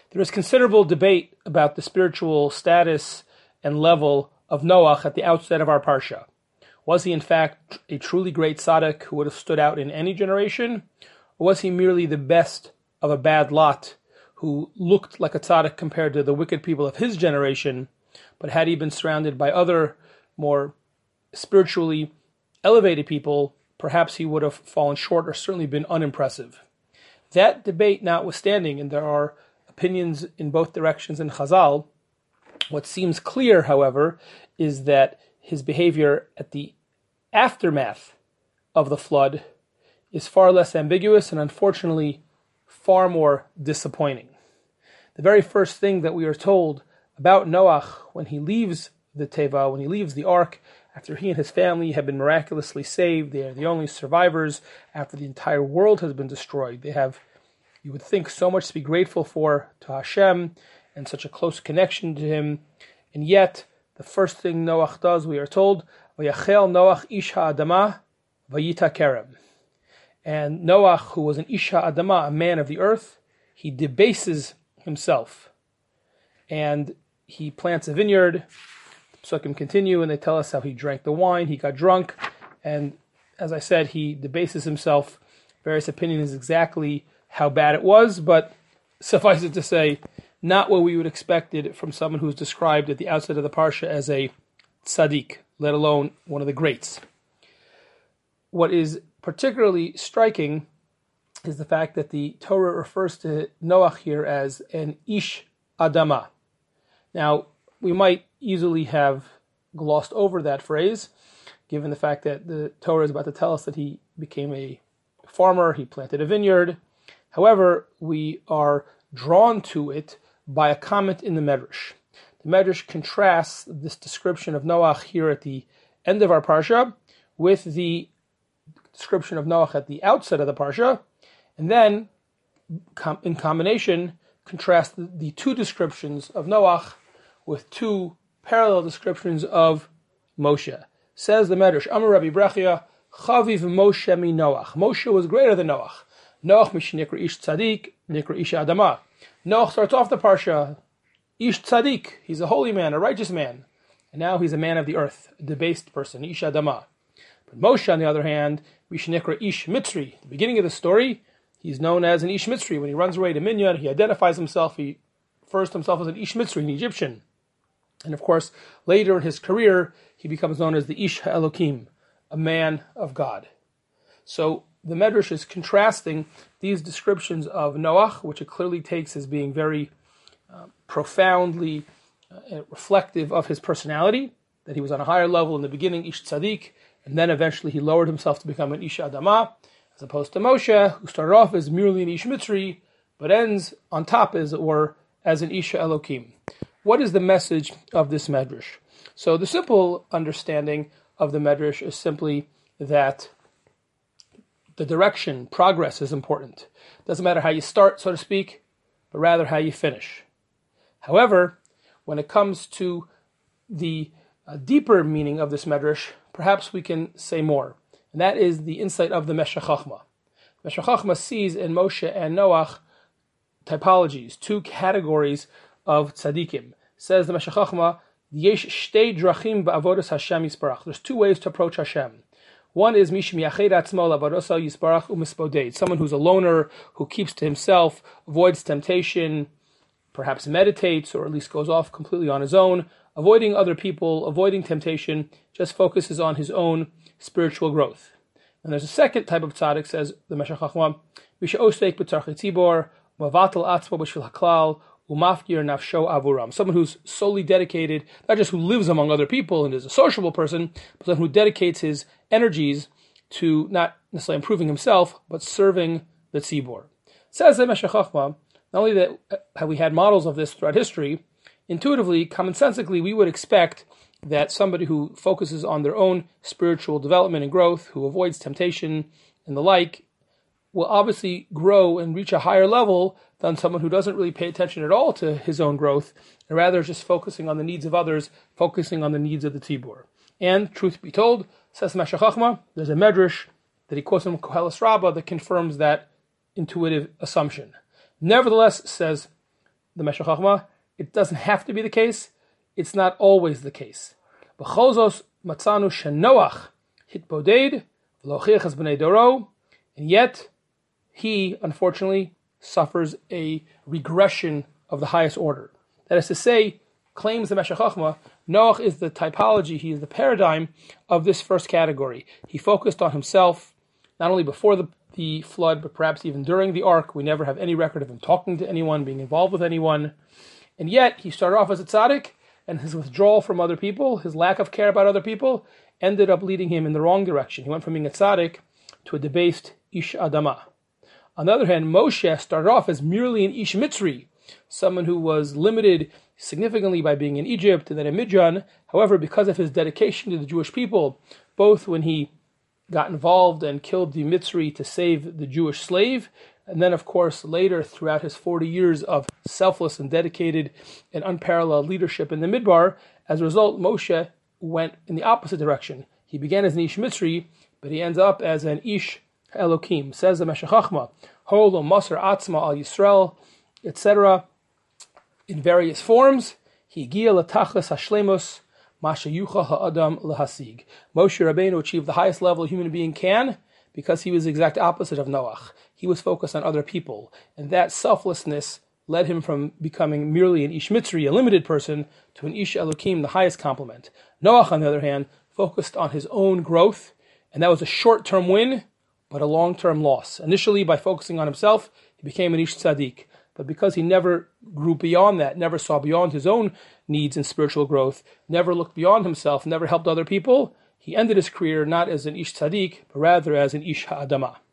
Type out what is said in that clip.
There is considerable debate about the spiritual status and level of Noach at the outset of our parsha. Was he in fact a truly great tzaddik who would have stood out in any generation? Or was he merely the best of a bad lot who looked like a tzaddik compared to the wicked people of his generation, but had he been surrounded by other more spiritually elevated people, perhaps he would have fallen short or certainly been unimpressive. That debate notwithstanding, and there are opinions in both directions in Chazal, what seems clear, however, is that his behavior at the aftermath of the flood is far less ambiguous and unfortunately far more disappointing. The very first thing that we are told about Noach when he leaves the Teva, when he leaves the ark, after he and his family have been miraculously saved, they are the only survivors after the entire world has been destroyed. They have, you would think, so much to be grateful for to Hashem and such a close connection to him. And yet, the first thing Noach does, we are told, Vayachel Noach ish ha'adama vayita kerem. And Noach, who was an ish ha'adama, a man of the earth, he debases himself. And he plants a vineyard. Psukim continue, and they tell us how he drank the wine, he got drunk, and as I said, he debases himself. Various opinions exactly how bad it was, but suffice it to say, not what we would expect it from someone who's described at the outset of the parsha as a tzaddik, let alone one of the greats. What is particularly striking is the fact that the Torah refers to Noach here as an ish adama. Now, we might easily have glossed over that phrase, given the fact that the Torah is about to tell us that he became a farmer, he planted a vineyard. However, we are drawn to it by a comment in the Medrash. The Medrash contrasts this description of Noach here at the end of our parsha with the description of Noach at the outset of the parsha, and then, in combination, contrast the two descriptions of Noach with two parallel descriptions of Moshe. Says the Medrash, Amar Rabbi Brechia, Chaviv Moshe mi Noach. Moshe was greater than Noach. Noach mish nikra ish tzaddik, nikra ish adama. Noach starts off the parsha, ish tzaddik, he's a holy man, a righteous man. And now he's a man of the earth, a debased person, ish adama. But Moshe, on the other hand, mish nikra ish mitzri. At the beginning of the story, he's known as an ish mitzri. When he runs away to Midian, he identifies himself, he refers to himself as an ish mitzri, an Egyptian. And of course, later in his career, he becomes known as the Ish HaElokim, a man of God. So the Medrash is contrasting these descriptions of Noach, which it clearly takes as being very profoundly reflective of his personality, that he was on a higher level in the beginning, Ish Tzaddik, and then eventually he lowered himself to become an Ish Adama, as opposed to Moshe, who started off as merely an Ish Mitzri, but ends on top, as it were, as an Ish HaElokim. What is the message of this Medrash? So the simple understanding of the Medrash is simply that the direction, progress is important. It doesn't matter how you start, so to speak, but rather how you finish. However, when it comes to the deeper meaning of this Medrash, perhaps we can say more. And that is the insight of the Meshech Chochmah. Meshech Chochmah sees in Moshe and Noach typologies, two categories of tzaddikim. Says the Meshech Chochmah, Yesh shtei drachim ba'avodas Hashem yisbarach. There's two ways to approach Hashem. One is mishim yached atzmo la'avodosa yisbarach u'mispodeit. Someone who's a loner, who keeps to himself, avoids temptation, perhaps meditates, or at least goes off completely on his own, avoiding other people, avoiding temptation, just focuses on his own spiritual growth. And there's a second type of tzaddik, says the Meshech Chochmah, Misha osek b'tzarchei tzibor, mavatal atzmo b'shvil haklal, umafkir nafsho avuram. Someone who's solely dedicated, not just who lives among other people and is a sociable person, but someone who dedicates his energies to not necessarily improving himself, but serving the tzibor. Says the Meshech Chochmah, not only that have we had models of this throughout history, intuitively, commonsensically, we would expect that somebody who focuses on their own spiritual development and growth, who avoids temptation and the like, will obviously grow and reach a higher level than someone who doesn't really pay attention at all to his own growth, and rather just focusing on the needs of others, focusing on the needs of the tzibur. And, truth be told, says Meshech Chochmah, there's a medrash that he quotes from Koheles Rabbah that confirms that intuitive assumption. Nevertheless, says the Meshech Chochmah. It doesn't have to be the case. It's not always the case. B'cholzos matzanu shenoach hitboded v'lochiach b'nei doro, and yet he, unfortunately, suffers a regression of the highest order. That is to say, claims the Meshech Chochmah, Noach is the typology, he is the paradigm of this first category. He focused on himself, not only before the flood, but perhaps even during the ark. We never have any record of him talking to anyone, being involved with anyone. And yet, he started off as a tzaddik, and his withdrawal from other people, his lack of care about other people, ended up leading him in the wrong direction. He went from being a tzaddik to a debased ish adama. On the other hand, Moshe started off as merely an ish mitzri, someone who was limited significantly by being in Egypt and then in Midian. However, because of his dedication to the Jewish people, both when he got involved and killed the Mitzri to save the Jewish slave, and then, of course, later throughout his 40 years of selfless and dedicated and unparalleled leadership in the Midbar, as a result, Moshe went in the opposite direction. He began as an Ish Mitzri, but he ends up as an Ish Elokim. Says the Meshech Chochmah, Holo Moser Atzma al Yisrael, etc., in various forms. Higia latachlis hashlemus masha yucha ha'adam lahasig. Moshe Rabbeinu achieved the highest level a human being can because he was the exact opposite of Noach. He was focused on other people, and that selflessness led him from becoming merely an Ish Mitzri, a limited person, to an Ish Elokim, the highest compliment. Noach, on the other hand, focused on his own growth, and that was a short-term win, but a long-term loss. Initially, by focusing on himself, he became an Ish Tzaddik. But because he never grew beyond that, never saw beyond his own needs and spiritual growth, never looked beyond himself, never helped other people, he ended his career not as an Ish Tzaddik, but rather as an Ish Ha'adamah.